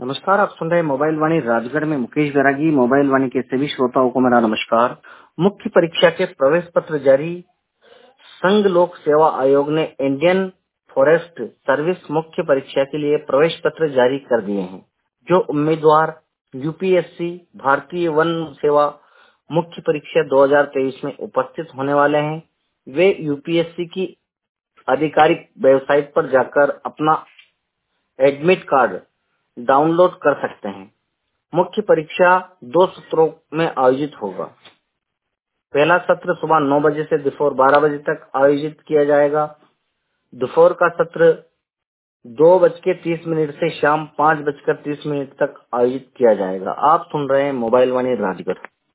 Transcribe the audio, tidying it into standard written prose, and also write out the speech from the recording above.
नमस्कार, आप सुन रहे हैं मोबाइल वाणी राजगढ़ में मुकेश बैरागी। मोबाइल वाणी के सभी श्रोताओं को मेरा नमस्कार। मुख्य परीक्षा के प्रवेश पत्र जारी। संघ लोक सेवा आयोग ने इंडियन फॉरेस्ट सर्विस मुख्य परीक्षा के लिए प्रवेश पत्र जारी कर दिए हैं। जो उम्मीदवार यूपीएससी भारतीय वन सेवा मुख्य परीक्षा 2023 में उपस्थित होने वाले हैं, वे यूपीएससी की आधिकारिक वेबसाइट पर जाकर अपना एडमिट कार्ड डाउनलोड कर सकते हैं। मुख्य परीक्षा 2 सत्रों में आयोजित होगा। पहला सत्र सुबह 9 बजे से दोपहर 12 बजे तक आयोजित किया जाएगा। दोपहर का सत्र 2:30 से शाम 5:30 तक आयोजित किया जाएगा। आप सुन रहे हैं मोबाइल वाणी राजगढ़।